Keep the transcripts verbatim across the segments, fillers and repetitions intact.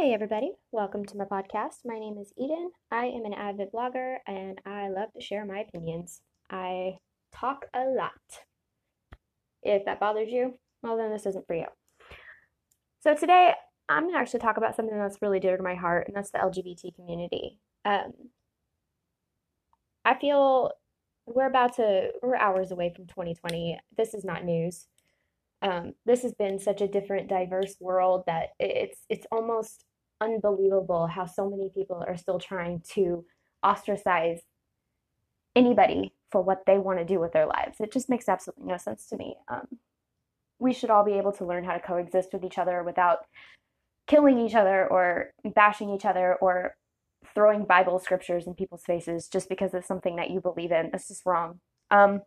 Hey everybody, welcome to my podcast. My name is Eden. I am an avid blogger and I love to share my opinions. I talk a lot. If that bothers you, well, then this isn't for you. So today I'm going to actually talk about something that's really dear to my heart, and that's the L G B T community. Um, I feel we're about to, we're hours away from twenty twenty. This is not news. Um, this has been such a different, diverse world that it's it's almost unbelievable how so many people are still trying to ostracize anybody for what they want to do with their lives. It just makes absolutely no sense to me. Um, we should all be able to learn how to coexist with each other without killing each other or bashing each other or throwing Bible scriptures in people's faces just because it's something that you believe in. That's just wrong. Um,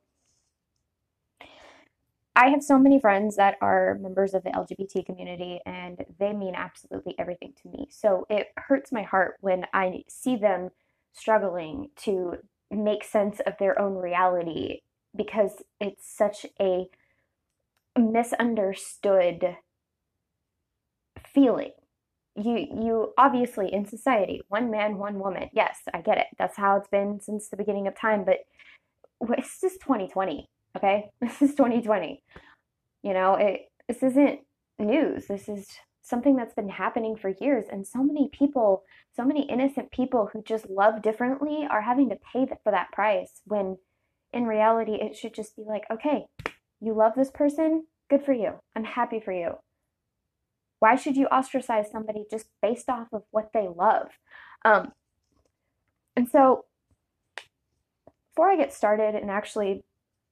I have so many friends that are members of the L G B T community, and they mean absolutely everything to me. So it hurts my heart when I see them struggling to make sense of their own reality because it's such a misunderstood feeling. You you obviously in society, one man, one woman. Yes, I get it. That's how it's been since the beginning of time, but it's just twenty twenty. Okay, this is twenty twenty. You know, it this isn't news. This is something that's been happening for years, and so many people, so many innocent people who just love differently are having to pay for that price when in reality it should just be like, okay, you love this person, good for you. I'm happy for you. Why should you ostracize somebody just based off of what they love? Um, and so before I get started and actually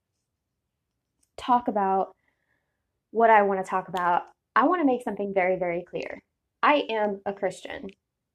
talk about what I want to talk about, I want to make something very, very clear. I am a Christian,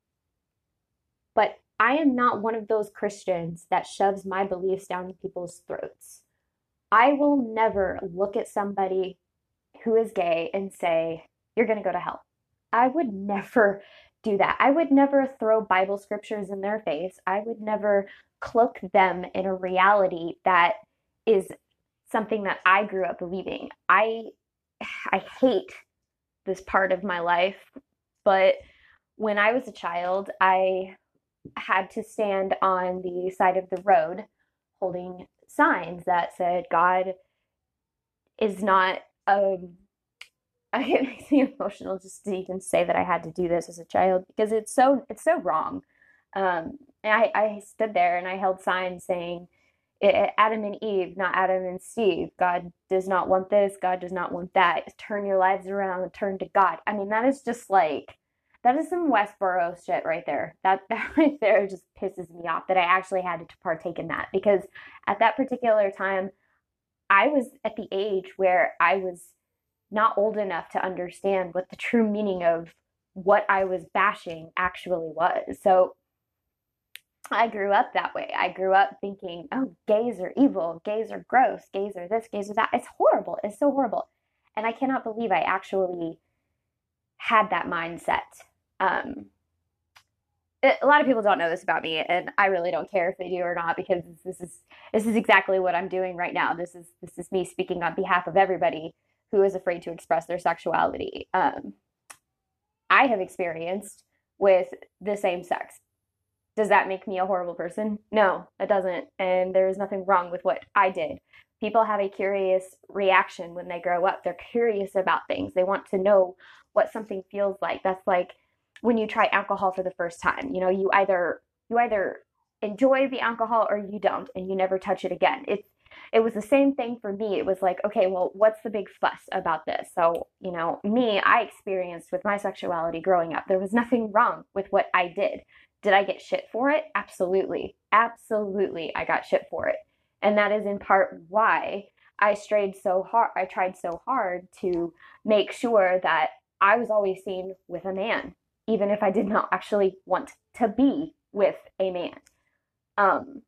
but I am not one of those Christians that shoves my beliefs down people's throats. I will never look at somebody who is gay and say, you're going to go to hell. I would never do that. I would never throw Bible scriptures in their face. I would never cloak them in a reality that is something that I grew up believing. I I hate this part of my life, but when I was a child, I had to stand on the side of the road holding signs that said God is not um it makes me emotional just to even say that I had to do this as a child because it's so it's so wrong. Um, and I, I stood there and I held signs saying Adam and Eve, not Adam and Steve. God does not want this. God does not want that. Turn your lives around and turn to God. I mean, that is just like, that is some Westboro shit right there. That, that right there just pisses me off that I actually had to partake in that because at that particular time, I was at the age where I was not old enough to understand what the true meaning of what I was bashing actually was. So I grew up that way. I grew up thinking, oh, gays are evil, gays are gross, gays are this, gays are that. It's horrible. It's so horrible. And I cannot believe I actually had that mindset. Um, it, a lot of people don't know this about me, and I really don't care if they do or not because this is this is exactly what I'm doing right now. This is this is me speaking on behalf of everybody who is afraid to express their sexuality. Um, I have experienced with the same sex. Does that make me a horrible person? No, it doesn't. And there is nothing wrong with what I did. People have a curious reaction when they grow up. They're curious about things. They want to know what something feels like. That's like when you try alcohol for the first time. You know, you either you either enjoy the alcohol or you don't, and you never touch it again. It's it was the same thing for me. It was like, okay, well, what's the big fuss about this? So, you know, me, I experienced with my sexuality growing up, there was nothing wrong with what I did. Did I get shit for it? Absolutely. Absolutely, I got shit for it. And that is in part why I strayed so hard. I tried so hard to make sure that I was always seen with a man, even if I did not actually want to be with a man. Um,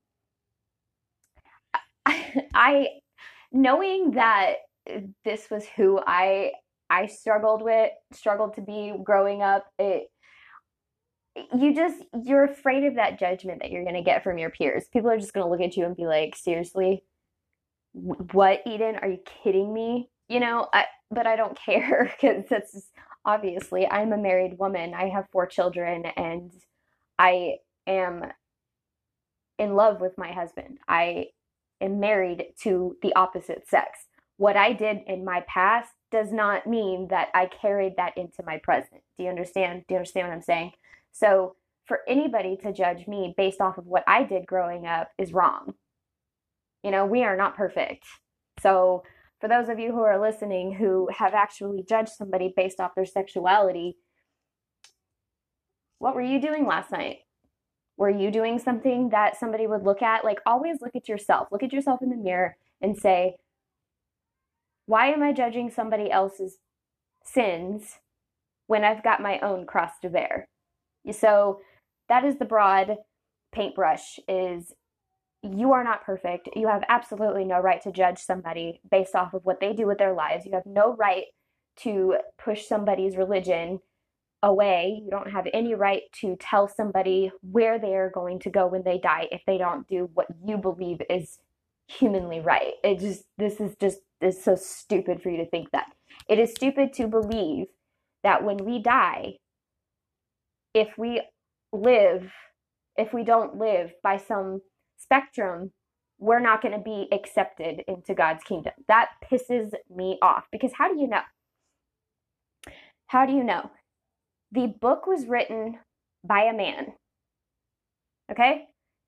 I, I knowing that this was who I I struggled with, struggled to be growing up, it you just you're afraid of that judgment that you're going to get from your peers. People are just going to look at you and be like, seriously, what, Eden, are you kidding me? You know, I, but I don't care because that's just obviously, I'm a married woman. I have four children, and I am in love with my husband. I am married to the opposite sex. What I did in my past does not mean that I carried that into my present. Do you understand? Do you understand what I'm saying? So for anybody to judge me based off of what I did growing up is wrong. You know, we are not perfect. So for those of you who are listening who have actually judged somebody based off their sexuality, what were you doing last night? Were you doing something that somebody would look at? Like, always look at yourself. Look at yourself in the mirror and say, why am I judging somebody else's sins when I've got my own cross to bear? So that is the broad paintbrush, is you are not perfect. You have absolutely no right to judge somebody based off of what they do with their lives. You have no right to push somebody's religion away. You don't have any right to tell somebody where they are going to go when they die if they don't do what you believe is humanly right. It just, this is just, it's so stupid for you to think that. It is stupid to believe that when we die, if we live, if we don't live by some spectrum, we're not going to be accepted into God's kingdom. That pisses me off, because how do you know? How do you know? The book was written by a man, okay?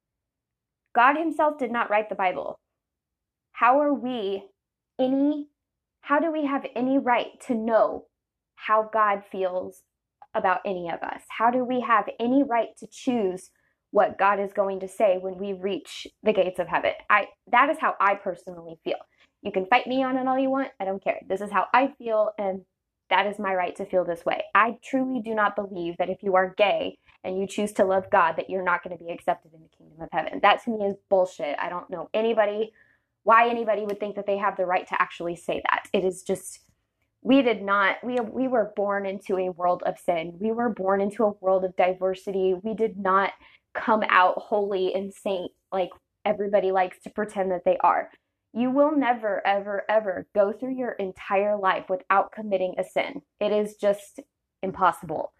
God himself did not write the Bible. How are we any, how do we have any right to know how God feels about any of us? How do we have any right to choose what God is going to say when we reach the gates of heaven? I, that is how I personally feel. You can fight me on it all you want. I don't care. This is how I feel, and that is my right to feel this way. I truly do not believe that if you are gay and you choose to love God, that you're not going to be accepted in the kingdom of heaven. That to me is bullshit. I don't know anybody, why anybody would think that they have the right to actually say that. It is just, we did not, we, we were born into a world of sin. We were born into a world of diversity. We did not come out holy and saint like everybody likes to pretend that they are. You will never, ever, ever go through your entire life without committing a sin. It is just impossible.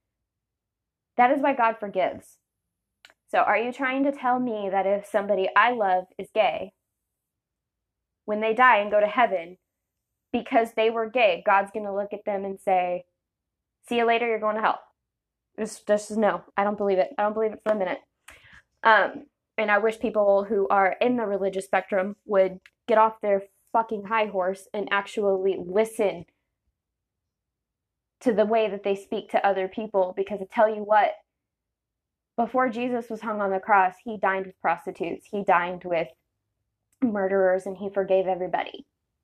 That is why God forgives. So are you trying to tell me that if somebody I love is gay, when they die and go to heaven, because they were gay, God's going to look at them and say, see you later, you're going to hell? Just, just no, I don't believe it. I don't believe it for a minute. Um, And I wish people who are in the religious spectrum would get off their fucking high horse and actually listen to the way that they speak to other people. Because I tell you what, before Jesus was hung on the cross, he dined with prostitutes. He dined with murderers, and he forgave everybody.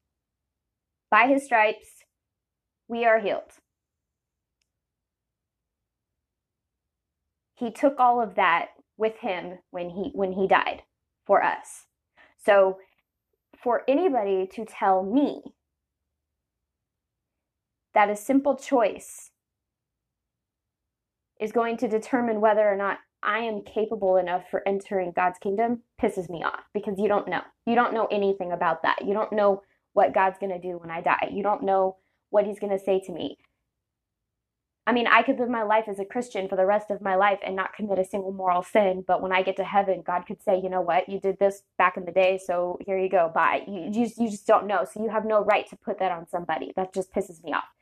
By his stripes, we are healed. He took all of that with him when he when he died for us. So for anybody to tell me that a simple choice is going to determine whether or not I am capable enough for entering God's kingdom pisses me off, because you don't know. You don't know anything about that. You don't know what God's going to do when I die. You don't know what he's going to say to me. I mean, I could live my life as a Christian for the rest of my life and not commit a single moral sin, but when I get to heaven, God could say, you know what, you did this back in the day, so here you go, bye. You, you, just, you just don't know, so you have no right to put that on somebody. That just pisses me off.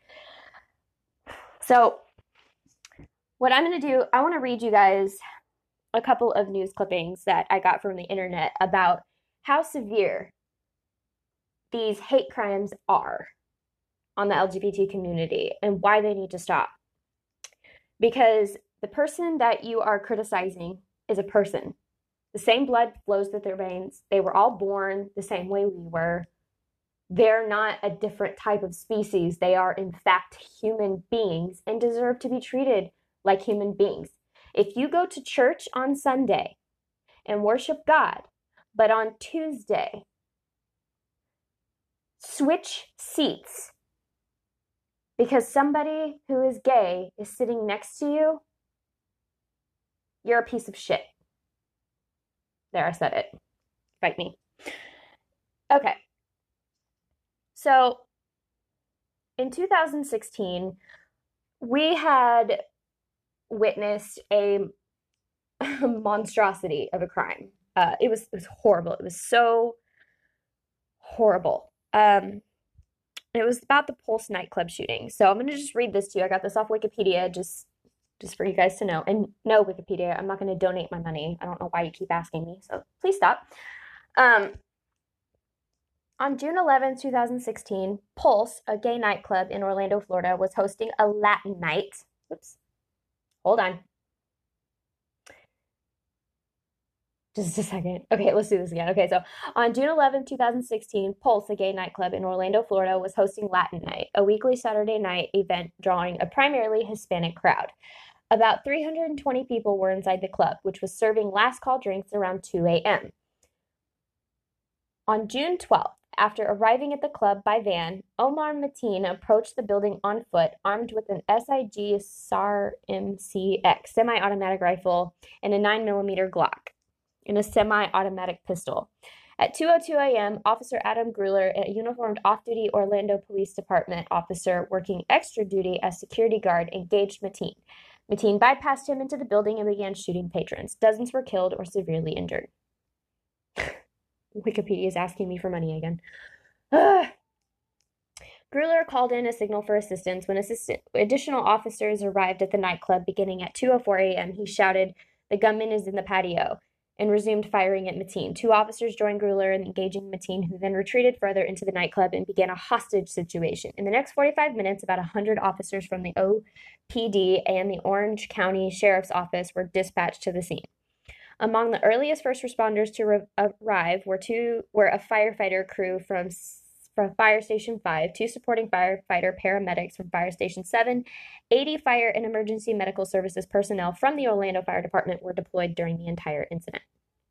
So what I'm going to do, I want to read you guys a couple of news clippings that I got from the internet about how severe these hate crimes are on the L G B T community and why they need to stop. Because the person that you are criticizing is a person. The same blood flows through their veins. They were all born the same way we were. They're not a different type of species. They are, in fact, human beings and deserve to be treated like human beings. If you go to church on Sunday and worship God, but on Tuesday, switch seats because somebody who is gay is sitting next to you, you're a piece of shit. There, I said it. Fight me. Okay. So, in two thousand sixteen, we had witnessed a monstrosity of a crime. Uh, it was it was horrible. It was so horrible. Um, it was about the Pulse nightclub shooting. So I'm gonna just read this to you. I got this off Wikipedia, just just for you guys to know. And no, Wikipedia, I'm not gonna donate my money. I don't know why you keep asking me. So please stop. Um, on June eleventh, twenty sixteen, Pulse, a gay nightclub in Orlando, Florida, was hosting a Latin night. Oops. Hold on. Just a second. Okay, let's do this again. Okay, so on June eleventh, twenty sixteen, Pulse, a gay nightclub in Orlando, Florida, was hosting Latin Night, a weekly Saturday night event drawing a primarily Hispanic crowd. About three hundred twenty people were inside the club, which was serving last call drinks around two a.m. On June twelfth, after arriving at the club by van, Omar Mateen approached the building on foot, armed with an S I G S A R M C X semi-automatic rifle and a nine millimeter Glock and a semi-automatic pistol. At two oh two a.m., Officer Adam Gruller, a uniformed off-duty Orlando Police Department officer working extra duty as security guard, engaged Mateen. Mateen bypassed him into the building and began shooting patrons. Dozens were killed or severely injured. Wikipedia is asking me for money again. Ugh. Gruller called in a signal for assistance. When assistant, additional officers arrived at the nightclub beginning at two oh four a.m., he shouted, "The gunman is in the patio," and resumed firing at Mateen. Two officers joined Gruller in engaging Mateen, who then retreated further into the nightclub and began a hostage situation. In the next forty-five minutes, about one hundred officers from the O P D and the Orange County Sheriff's Office were dispatched to the scene. Among the earliest first responders to re- arrive were two were a firefighter crew from, from Fire Station five, two supporting firefighter paramedics from Fire Station seven, eighty fire and emergency medical services personnel from the Orlando Fire Department were deployed during the entire incident.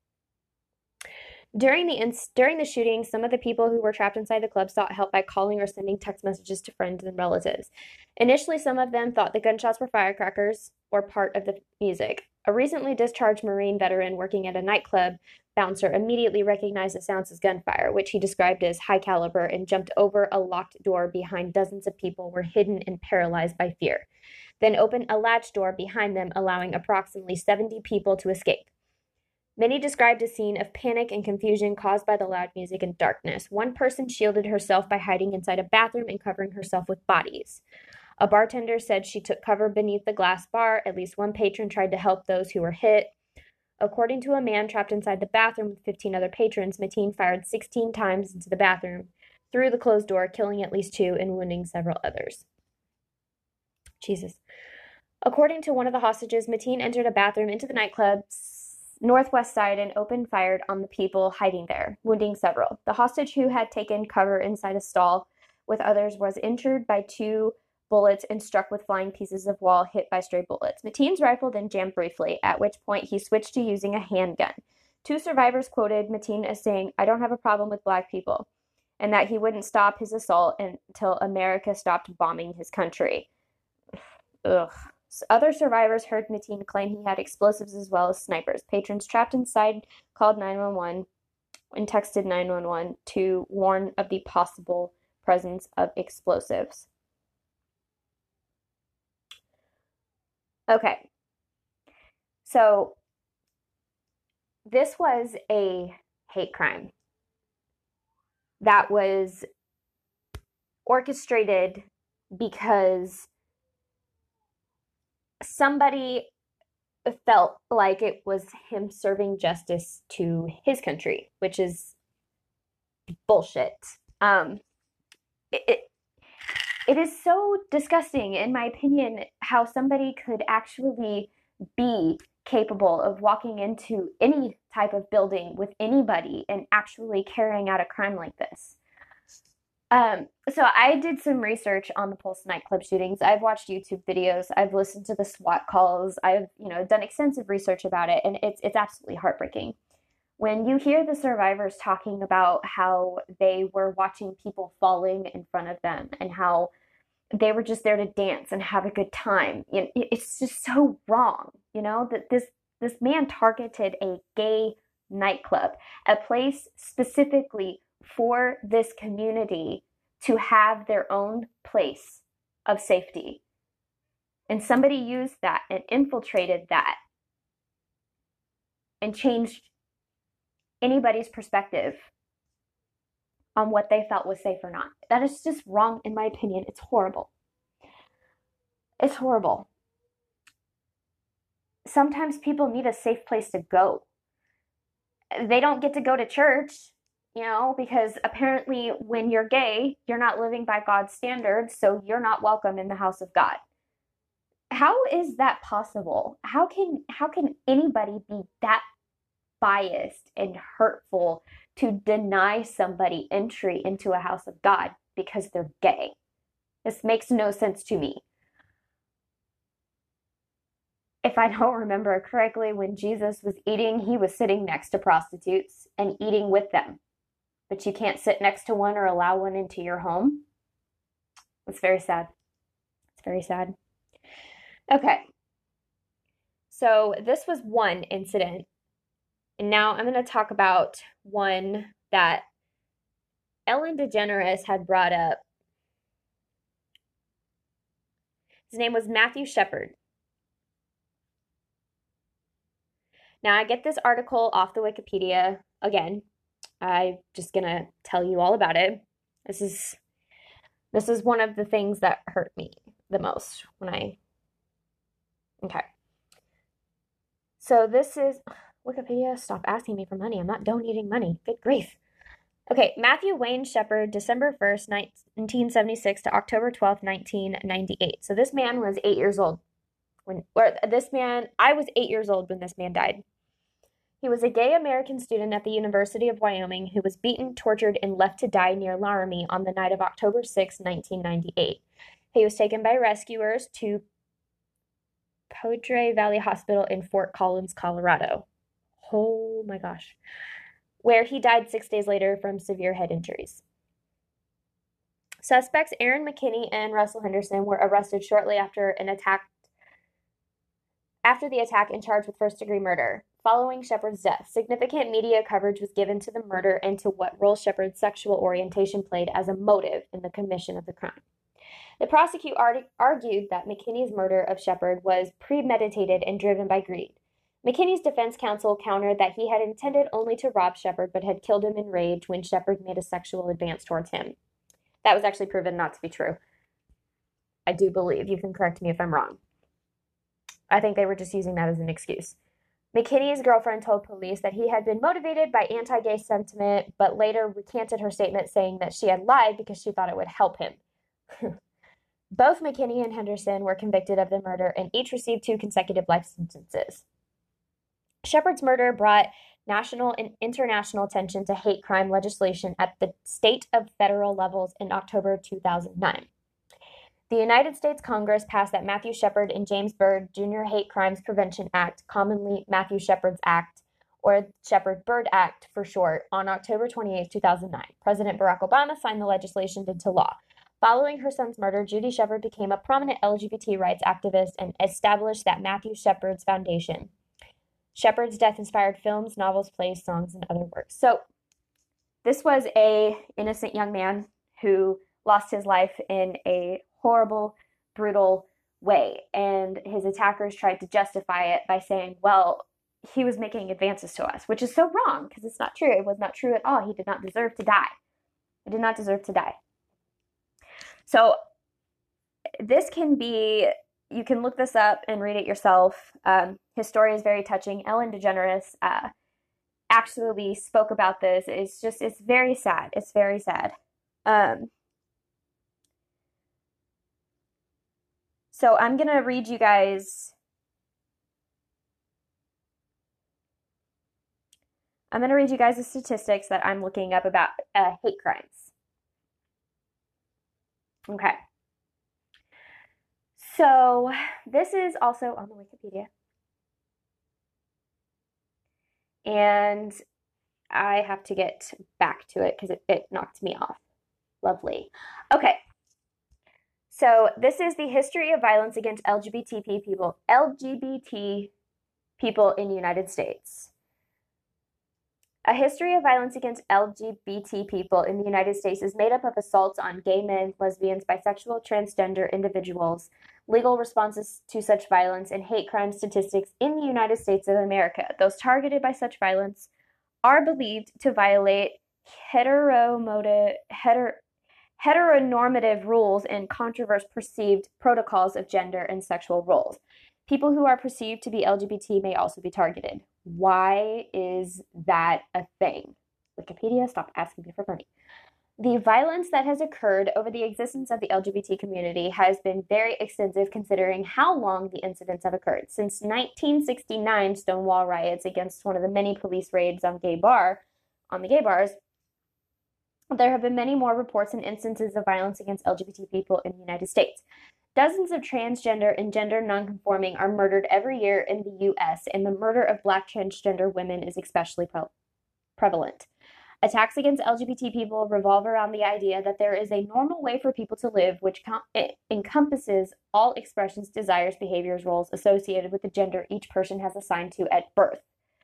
During the inc- during the shooting, some of the people who were trapped inside the club sought help by calling or sending text messages to friends and relatives. Initially, some of them thought the gunshots were firecrackers or part of the music. A recently discharged Marine veteran working at a nightclub bouncer immediately recognized the sounds as gunfire, which he described as high caliber, and jumped over a locked door behind dozens of people were hidden and paralyzed by fear. Then opened a latch door behind them, allowing approximately seventy people to escape. Many described a scene of panic and confusion caused by the loud music and darkness. One person shielded herself by hiding inside a bathroom and covering herself with bodies. A bartender said she took cover beneath the glass bar. At least one patron tried to help those who were hit. According to a man trapped inside the bathroom with fifteen other patrons, Mateen fired sixteen times into the bathroom through the closed door, killing at least two and wounding several others. Jesus. According to one of the hostages, Mateen entered a bathroom into the nightclub's northwest side and opened fire on the people hiding there, wounding several. The hostage, who had taken cover inside a stall with others, was injured by two bullets and struck with flying pieces of wall hit by stray bullets. Mateen's rifle then jammed briefly, at which point he switched to using a handgun. Two survivors quoted Mateen as saying, "I don't have a problem with black people," and that he wouldn't stop his assault until America stopped bombing his country. Ugh. Other survivors heard Mateen claim he had explosives as well as snipers. Patrons trapped inside called nine one one and texted nine one one to warn of the possible presence of explosives. Okay, so this was a hate crime that was orchestrated because somebody felt like it was him serving justice to his country, which is bullshit. Um, it, it it is so disgusting, in my opinion, how somebody could actually be capable of walking into any type of building with anybody and actually carrying out a crime like this. Um, so I did some research on the Pulse nightclub shootings. I've watched YouTube videos. I've listened to the SWAT calls. I've, you know, done extensive research about it, and it's it's absolutely heartbreaking. When you hear the survivors talking about how they were watching people falling in front of them and how they were just there to dance and have a good time, it's just so wrong, you know, that this this man targeted a gay nightclub, a place specifically for this community to have their own place of safety. And somebody used that and infiltrated that and changed anybody's perspective on what they felt was safe or not. That is just wrong, in my opinion. It's horrible. It's horrible. Sometimes people need a safe place to go. They don't get to go to church, you know, because apparently when you're gay, you're not living by God's standards, so you're not welcome in the house of God. How is that possible? How can how can anybody be that biased and hurtful to deny somebody entry into a house of God because they're gay? This makes no sense to me. If I don't remember correctly, when Jesus was eating, he was sitting next to prostitutes and eating with them. But you can't sit next to one or allow one into your home. It's very sad. It's very sad. Okay. So this was one incident. And now I'm going to talk about one that Ellen DeGeneres had brought up. His name was Matthew Shepard. Now, I get this article off the Wikipedia. Again, I'm just going to tell you all about it. This is this is one of the things that hurt me the most when I... Okay. So this is... Wikipedia, stop asking me for money. I'm not donating money. Good grief. Okay, Matthew Wayne Shepard, December first, nineteen seventy-six to October twelfth, nineteen ninety-eight. So this man was eight years old. When, or this man, I was eight years old when this man died. He was a gay American student at the University of Wyoming who was beaten, tortured, and left to die near Laramie on the night of October sixth, nineteen ninety-eight. He was taken by rescuers to Poudre Valley Hospital in Fort Collins, Colorado. Oh my gosh. Where he died six days later from severe head injuries. Suspects Aaron McKinney and Russell Henderson were arrested shortly after an attack after the attack and charged with first-degree murder. Following Shepard's death, significant media coverage was given to the murder and to what role Shepard's sexual orientation played as a motive in the commission of the crime. The prosecutor argued that McKinney's murder of Shepard was premeditated and driven by greed. McKinney's defense counsel countered that he had intended only to rob Shepard but had killed him in rage when Shepard made a sexual advance towards him. That was actually proven not to be true. I do believe. You can correct me if I'm wrong. I think they were just using that as an excuse. McKinney's girlfriend told police that he had been motivated by anti-gay sentiment, but later recanted her statement saying that she had lied because she thought it would help him. Both McKinney and Henderson were convicted of the murder and each received two consecutive life sentences. Shepard's murder brought national and international attention to hate crime legislation at the state of federal levels in October two thousand nine. The United States Congress passed that Matthew Shepard and James Byrd Junior Hate Crimes Prevention Act, commonly Matthew Shepard's Act, or Shepard-Byrd Act for short, on October twenty-eighth, two thousand nine. President Barack Obama signed the legislation into law. Following her son's murder, Judy Shepard became a prominent L G B T rights activist and established that Matthew Shepard's Foundation. Shepard's death inspired films, novels, plays, songs, and other works. So this was a innocent young man who lost his life in a horrible, brutal way. And his attackers tried to justify it by saying, well, he was making advances to us, which is so wrong because it's not true. It was not true at all. He did not deserve to die. He did not deserve to die. So this can be... You can look this up and read it yourself. Um, his story is very touching. Ellen DeGeneres uh, actually spoke about this. It's just, it's very sad. It's very sad. Um, so I'm going to read you guys. I'm going to read you guys the statistics that I'm looking up about uh, hate crimes. Okay. So this is also on the Wikipedia. And I have to get back to it because it, it knocked me off. Lovely. Okay. So this is the history of violence against L G B T people, L G B T people in the United States. A history of violence against L G B T people in the United States is made up of assaults on gay men, lesbians, bisexual, transgender individuals, legal responses to such violence, and hate crime statistics in the United States of America. Those targeted by such violence are believed to violate heteromotive, heter, heteronormative rules and controverse perceived protocols of gender and sexual roles. People who are perceived to be L G B T may also be targeted. Why is that a thing? Wikipedia, stop asking me for money. The violence that has occurred over the existence of the L G B T community has been very extensive considering how long the incidents have occurred. Since nineteen sixty-nine Stonewall riots against one of the many police raids on gay bar, on the gay bars, there have been many more reports and instances of violence against L G B T people in the United States. Dozens of transgender and gender nonconforming are murdered every year in the U S, and the murder of Black transgender women is especially pre- prevalent. Attacks against L G B T people revolve around the idea that there is a normal way for people to live, which com- encompasses all expressions, desires, behaviors, roles associated with the gender each person has assigned to at birth.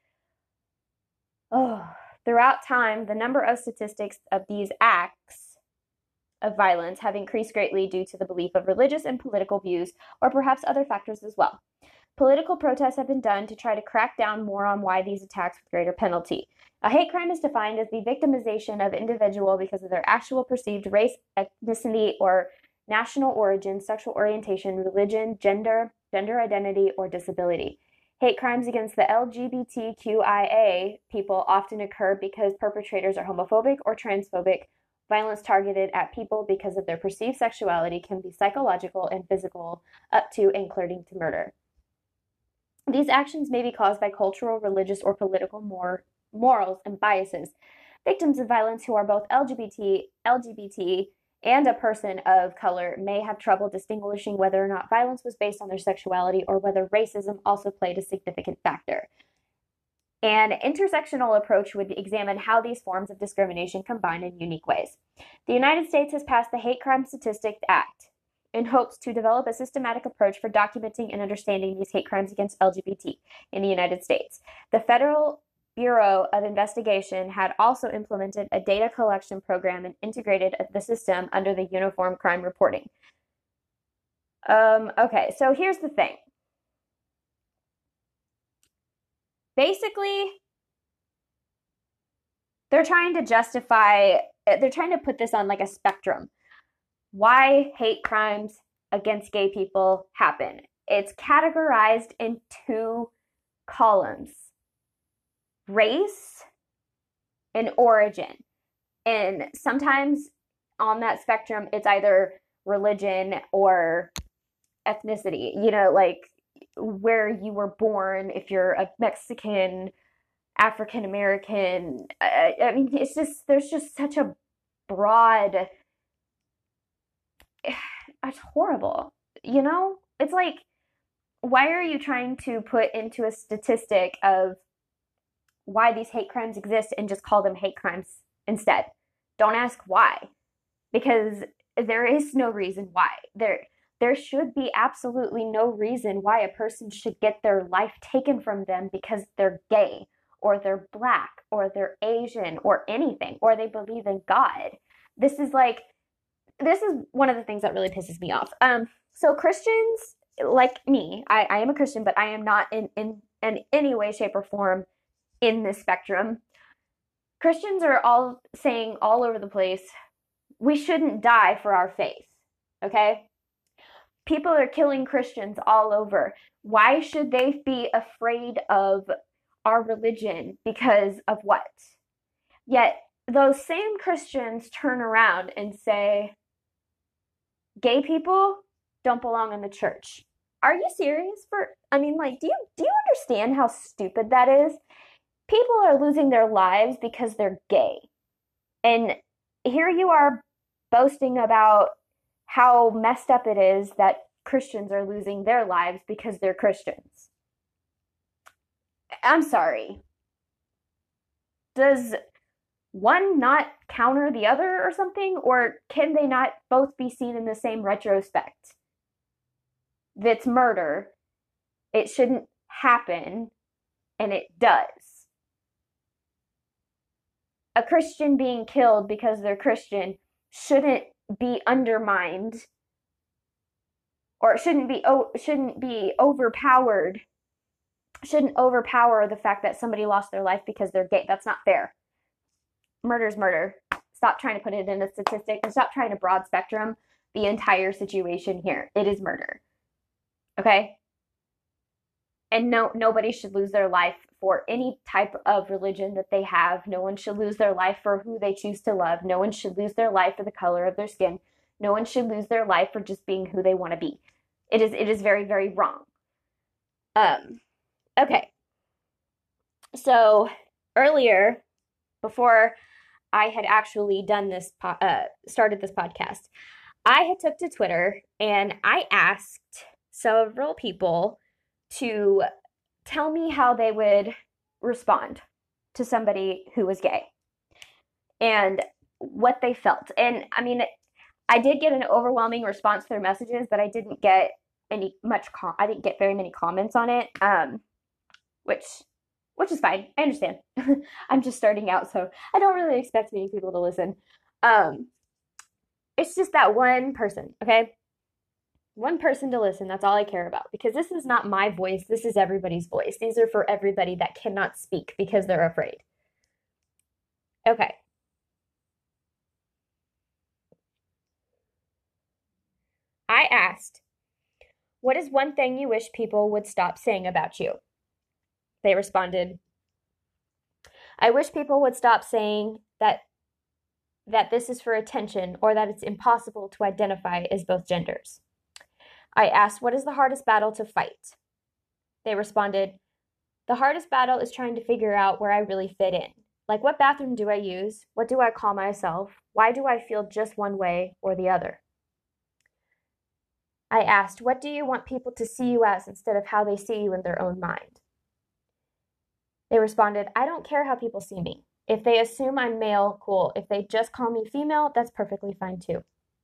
Oh, throughout time, the number of statistics of these acts of violence have increased greatly due to the belief of religious and political views, or perhaps other factors as well. Political protests have been done to try to crack down more on why these attacks with greater penalty. A hate crime is defined as the victimization of an individual because of their actual perceived race, ethnicity, or national origin, sexual orientation, religion, gender, gender identity, or disability. Hate crimes against the L G B T Q I A people often occur because perpetrators are homophobic or transphobic. Violence targeted at people because of their perceived sexuality can be psychological and physical, up to and including to murder. These actions may be caused by cultural, religious, or political mor- morals and biases. Victims of violence who are both L G B T, L G B T, and a person of color may have trouble distinguishing whether or not violence was based on their sexuality or whether racism also played a significant factor. An intersectional approach would examine how these forms of discrimination combine in unique ways. The United States has passed the Hate Crime Statistics Act in hopes to develop a systematic approach for documenting and understanding these hate crimes against L G B T in the United States. The Federal Bureau of Investigation had also implemented a data collection program and integrated the system under the Uniform Crime Reporting. Um, okay, so here's the thing. Basically, they're trying to justify, they're trying to put this on like a spectrum. Why hate crimes against gay people happen. It's categorized in two columns: race and origin. And sometimes on that spectrum, it's either religion or ethnicity, you know, like where you were born, if you're a Mexican, African American. I, I mean, it's just, there's just such a broad, it's horrible, you know? It's like, why are you trying to put into a statistic of why these hate crimes exist and just call them hate crimes instead? Don't ask why, because there is no reason why. There, there should be absolutely no reason why a person should get their life taken from them because they're gay, or they're Black, or they're Asian, or anything, or they believe in God. This is like, this is one of the things that really pisses me off. Um, so Christians, like me, I, I am a Christian, but I am not in, in, in any way, shape, or form in this spectrum. Christians are all saying all over the place, we shouldn't die for our faith, okay? People are killing Christians all over. Why should they be afraid of our religion because of what? Yet those same Christians turn around and say, gay people don't belong in the church. Are you serious? For I mean, like, do you do you understand how stupid that is? People are losing their lives because they're gay. And here you are boasting about how messed up it is that Christians are losing their lives because they're Christians. I'm sorry. Does one not counter the other or something? Or can they not both be seen in the same retrospect? That's murder. It shouldn't happen, and it does. A Christian being killed because they're Christian shouldn't be undermined or shouldn't be oh, shouldn't be overpowered, shouldn't overpower the fact that somebody lost their life because they're gay. That's not fair. Murder's murder. Stop trying to put it in a statistic and stop trying to broad spectrum the entire situation here. It is murder. Okay? And no, nobody should lose their life for any type of religion that they have. No one should lose their life for who they choose to love. No one should lose their life for the color of their skin. No one should lose their life for just being who they want to be. It is, it is very, very wrong. Um, okay. So earlier, before I had actually done this, po- uh, started this podcast, I had took to Twitter and I asked several people to tell me how they would respond to somebody who was gay and what they felt. And I mean, I did get an overwhelming response to their messages, but I didn't get any much, com- I didn't get very many comments on it, um, which, which is fine. I understand. I'm just starting out, so I don't really expect many people to listen. Um, it's just that one person, okay? One person to listen. That's all I care about, because this is not my voice. This is everybody's voice. These are for everybody that cannot speak because they're afraid. Okay. I asked, what is one thing you wish people would stop saying about you? They responded, I wish people would stop saying that that this is for attention or that it's impossible to identify as both genders. I asked, what is the hardest battle to fight? They responded, the hardest battle is trying to figure out where I really fit in. Like, what bathroom do I use? What do I call myself? Why do I feel just one way or the other? I asked, what do you want people to see you as instead of how they see you in their own mind? They responded, I don't care how people see me. If they assume I'm male, cool. If they just call me female, that's perfectly fine too.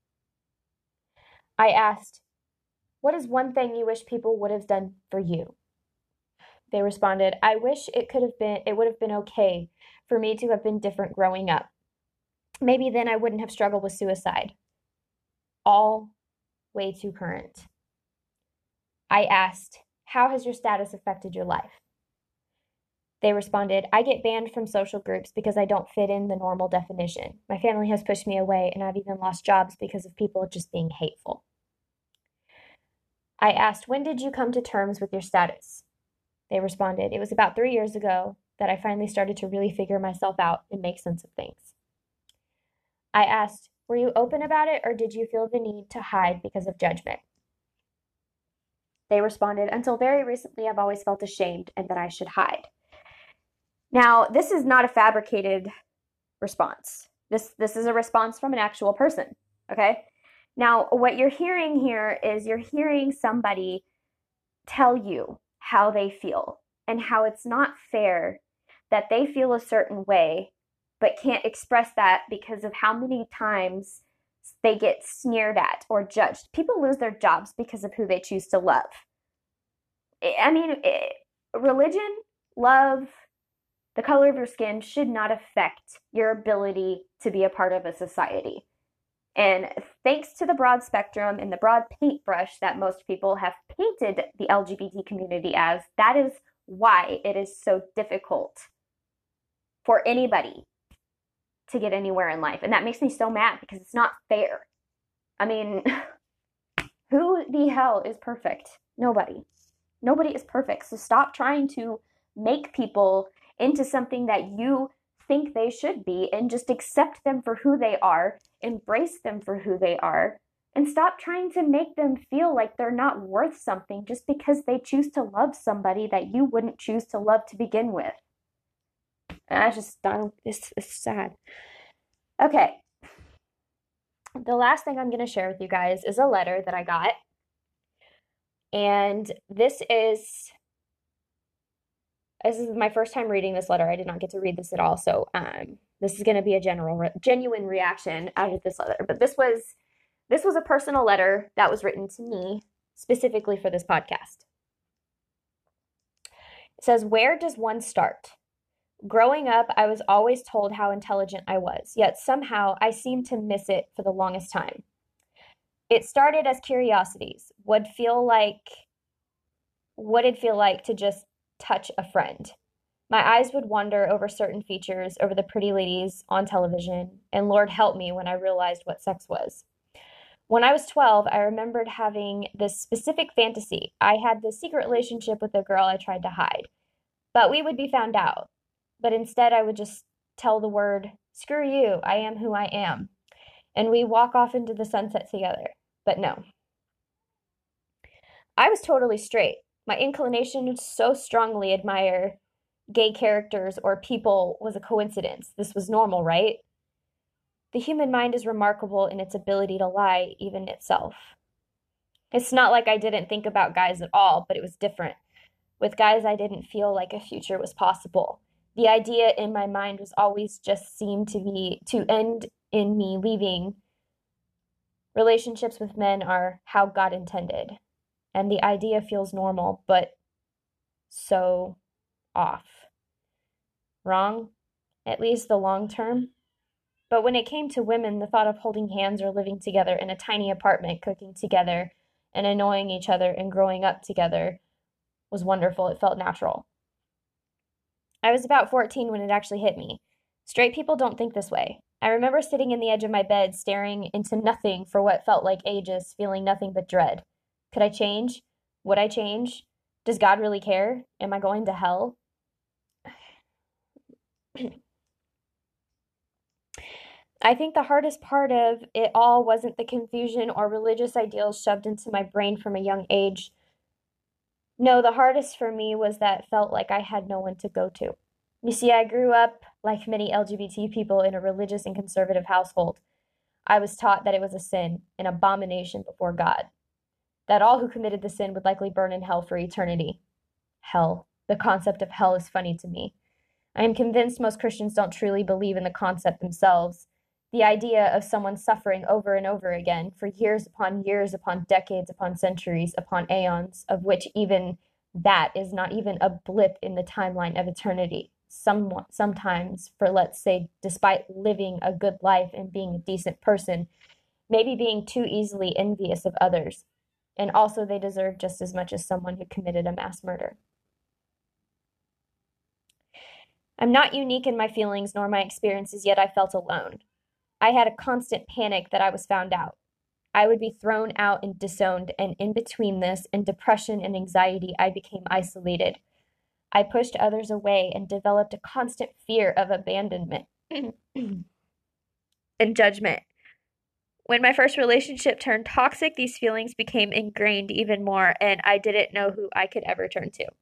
I asked, what is one thing you wish people would have done for you? They responded, I wish it could have been, it would have been okay for me to have been different growing up. Maybe then I wouldn't have struggled with suicide. All way too current. I asked, how has your status affected your life? They responded, I get banned from social groups because I don't fit in the normal definition. My family has pushed me away, and I've even lost jobs because of people just being hateful. I asked, when did you come to terms with your status? They responded, it was about three years ago that I finally started to really figure myself out and make sense of things. I asked, were you open about it, or did you feel the need to hide because of judgment? They responded, until very recently, I've always felt ashamed and that I should hide. Now, this is not a fabricated response. This, this is a response from an actual person, okay? Now, what you're hearing here is you're hearing somebody tell you how they feel and how it's not fair that they feel a certain way but can't express that because of how many times they get sneered at or judged. People lose their jobs because of who they choose to love. I mean, religion, love, the color of your skin should not affect your ability to be a part of a society. And thanks to the broad spectrum and the broad paintbrush that most people have painted the L G B T community as, that is why it is so difficult for anybody to get anywhere in life. And that makes me so mad because it's not fair. I mean, who the hell is perfect? Nobody. Nobody is perfect. So stop trying to make people into something that you think they should be and just accept them for who they are, embrace them for who they are, and stop trying to make them feel like they're not worth something just because they choose to love somebody that you wouldn't choose to love to begin with. And I just don't, it's, it's sad. Okay. The last thing I'm going to share with you guys is a letter that I got. And this is This is my first time reading this letter. I did not get to read this at all. So um, this is going to be a general, re- genuine reaction out of this letter. But this was, this was a personal letter that was written to me specifically for this podcast. It says, where does one start? Growing up, I was always told how intelligent I was, yet somehow I seemed to miss it for the longest time. It started as curiosities. Would feel like what it'd feel like to just touch a friend. My eyes would wander over certain features, over the pretty ladies on television, and Lord help me when I realized what sex was. When I was twelve, I remembered having this specific fantasy. I had this secret relationship with a girl I tried to hide, but we would be found out. But instead, I would just tell the word, screw you, I am who I am. And we walk off into the sunset together. But no, I was totally straight. My inclination to so strongly admire gay characters or people was a coincidence. This was normal, right? The human mind is remarkable in its ability to lie, even itself. It's not like I didn't think about guys at all, but it was different. With guys, I didn't feel like a future was possible. The idea in my mind was always just seemed to be to end in me leaving. Relationships with men are how God intended. And the idea feels normal, but so off. Wrong, at least the long term. But when it came to women, the thought of holding hands or living together in a tiny apartment, cooking together and annoying each other and growing up together was wonderful. It felt natural. I was about fourteen when it actually hit me. Straight people don't think this way. I remember sitting in the edge of my bed, staring into nothing for what felt like ages, feeling nothing but dread. Could I change? Would I change? Does God really care? Am I going to hell? I think the hardest part of it all wasn't the confusion or religious ideals shoved into my brain from a young age. No, the hardest for me was that it felt like I had no one to go to. You see, I grew up, like many L G B T people, in a religious and conservative household. I was taught that it was a sin, an abomination before God, that all who committed the sin would likely burn in hell for eternity. Hell. The concept of hell is funny to me. I am convinced most Christians don't truly believe in the concept themselves. The idea of someone suffering over and over again for years upon years upon decades upon centuries upon aeons, of which even that is not even a blip in the timeline of eternity. Some, sometimes, for let's say, despite living a good life and being a decent person, maybe being too easily envious of others. And also they deserve just as much as someone who committed a mass murder. I'm not unique in my feelings nor my experiences, yet I felt alone. I had a constant panic that I was found out. I would be thrown out and disowned, and in between this and depression and anxiety, I became isolated. I pushed others away and developed a constant fear of abandonment and judgment. When my first relationship turned toxic, these feelings became ingrained even more, and I didn't know who I could ever turn to.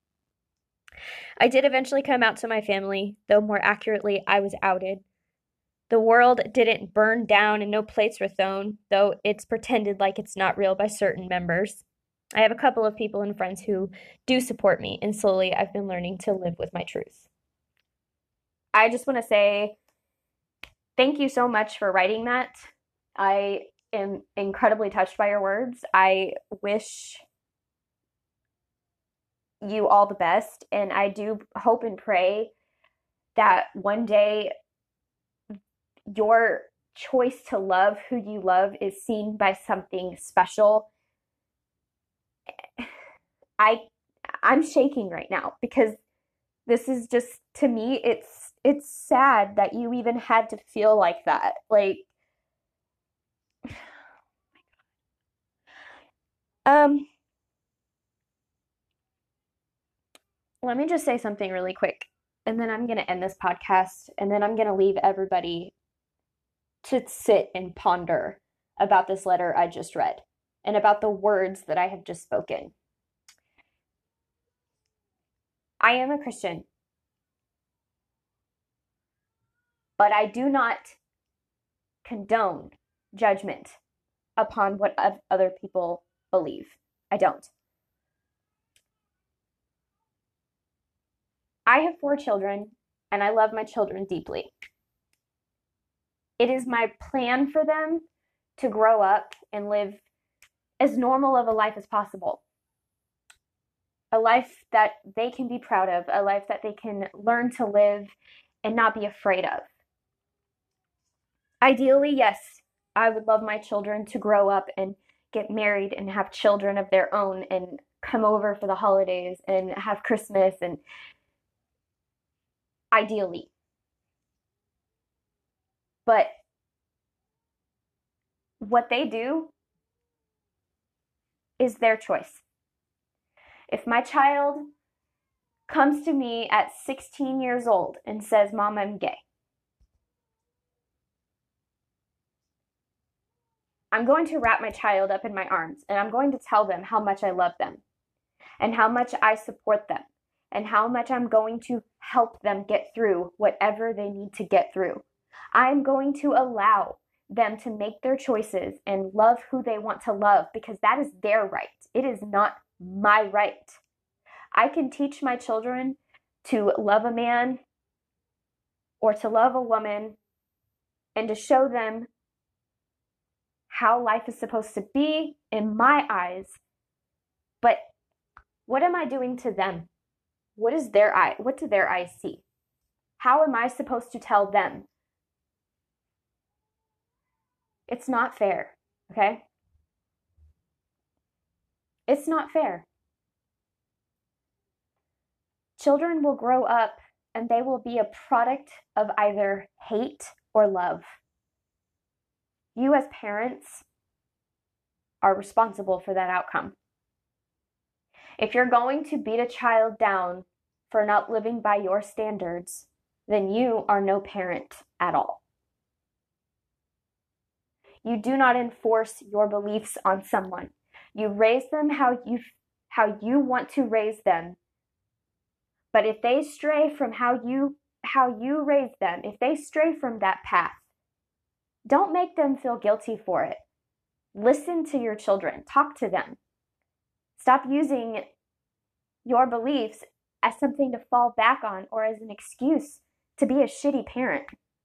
I did eventually come out to my family, though more accurately, I was outed. The world didn't burn down and no plates were thrown, though it's pretended like it's not real by certain members. I have a couple of people and friends who do support me, and slowly I've been learning to live with my truth. I just want to say thank you so much for writing that. I am incredibly touched by your words. I wish you all the best, and I do hope and pray that one day your choice to love who you love is seen by something special. I I'm shaking right now because this is just, to me, it's it's sad that you even had to feel like that. Like, um let me just say something really quick, and then I'm going to end this podcast, and then I'm going to leave everybody to sit and ponder about this letter I just read and about the words that I have just spoken. I am a Christian, but I do not condone judgment upon what other people believe. I don't. I have four children, and I love my children deeply. It is my plan for them to grow up and live as normal of a life as possible. A life that they can be proud of, a life that they can learn to live and not be afraid of. Ideally, yes, I would love my children to grow up and get married and have children of their own and come over for the holidays and have Christmas, and ideally. But what they do is their choice. If my child comes to me at sixteen years old and says, "Mom, I'm gay," I'm going to wrap my child up in my arms and I'm going to tell them how much I love them and how much I support them and how much I'm going to help them get through whatever they need to get through. I'm going to allow them to make their choices and love who they want to love, because that is their right. It is not my right. I can teach my children to love a man or to love a woman and to show them how life is supposed to be in my eyes. But what am I doing to them? What is their eye? What do their eyes see? How am I supposed to tell them? It's not fair, okay? It's not fair. Children will grow up and they will be a product of either hate or love. You as parents are responsible for that outcome. If you're going to beat a child down for not living by your standards, then you are no parent at all. You do not enforce your beliefs on someone. You raise them how you how you want to raise them. But if they stray from how you how you raise them, if they stray from that path, don't make them feel guilty for it. Listen to your children. Talk to them. Stop using your beliefs as something to fall back on or as an excuse to be a shitty parent.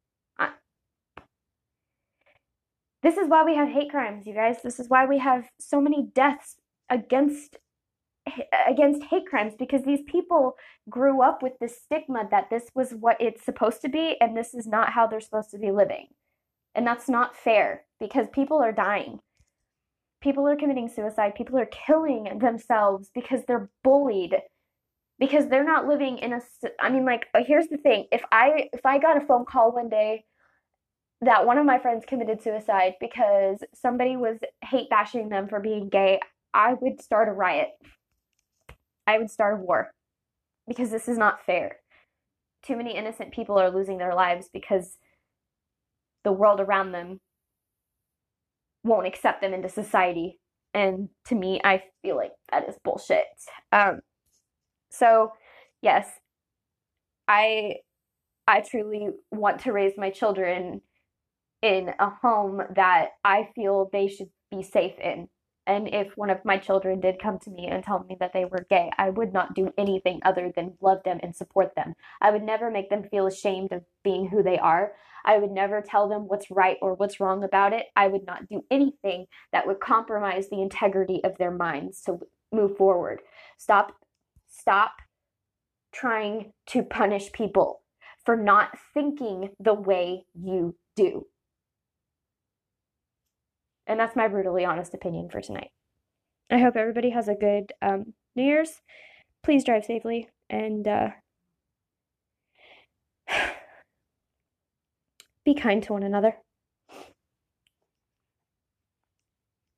This is why we have hate crimes, you guys. This is why we have so many deaths against against hate crimes, because these people grew up with this stigma that this was what it's supposed to be and this is not how they're supposed to be living. And that's not fair, because people are dying. People are committing suicide. People are killing themselves because they're bullied, because they're not living in a, I mean, like, here's the thing. If I, if I got a phone call one day that one of my friends committed suicide because somebody was hate bashing them for being gay, I would start a riot. I would start a war, because this is not fair. Too many innocent people are losing their lives because the world around them won't accept them into society. And to me, I feel like that is bullshit. Um, so yes, I, I truly want to raise my children in a home that I feel they should be safe in. And if one of my children did come to me and tell me that they were gay, I would not do anything other than love them and support them. I would never make them feel ashamed of being who they are. I would never tell them what's right or what's wrong about it. I would not do anything that would compromise the integrity of their minds to move forward. Stop, stop trying to punish people for not thinking the way you do. And that's my brutally honest opinion for tonight. I hope everybody has a good um, New Year's. Please drive safely and uh, be kind to one another.